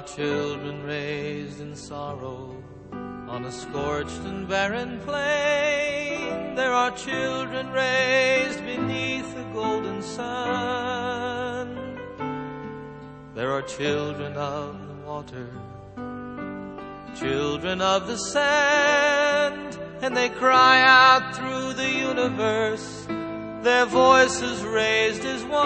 children raised in sorrow on a scorched and barren plain. There are children raised beneath the golden sun. There are children of the water, children of the sand, and they cry out through the universe, their voices raised as one.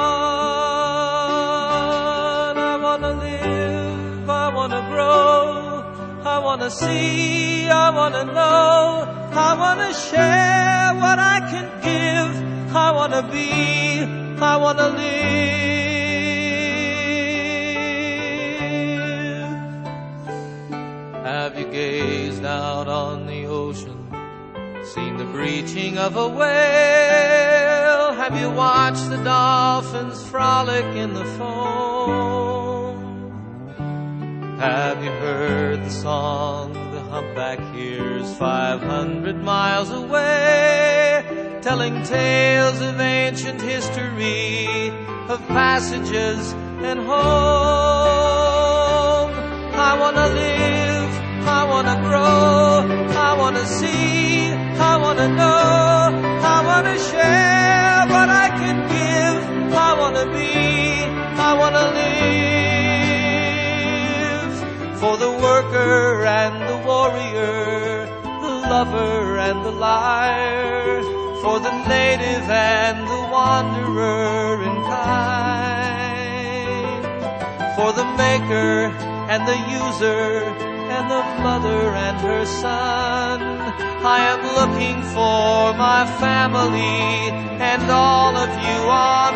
I want to live, I want to grow, I want to see, I want to know, I want to share what I can give, I want to be, I want to live. Have you gazed out on the ocean, seen the breaching of a whale? Have you watched the dolphins frolic in the foam? Have you heard the song the humpback hears 500 miles away, telling tales of ancient history, of passages and home? I want to live, I want to grow, I want to see, I want to know, I want to share what I can give, I want to be, I want to live. For the worker and the warrior, the lover and the liar, for the native and the wanderer in kind, for the maker and the user, and the mother and her son. I am looking for my family, and all of you are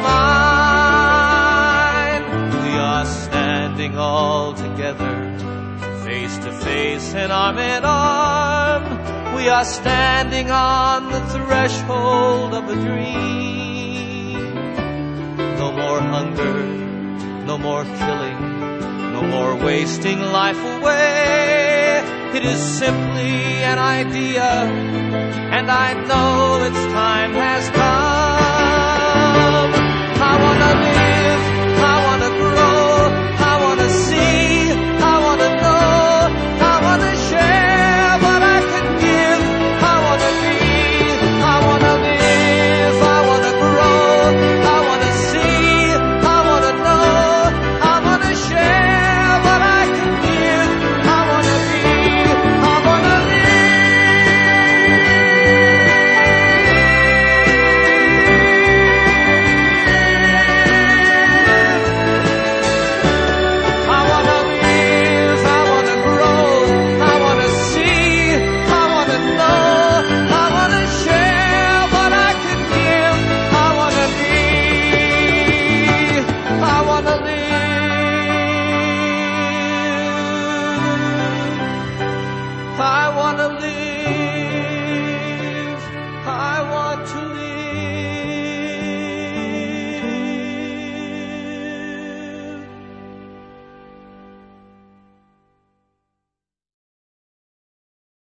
mine. We are standing all together, face to face and arm in arm. We are standing on the threshold of a dream. No more hunger, no more killing, no more wasting life away. It is simply an idea, and I know its time has come.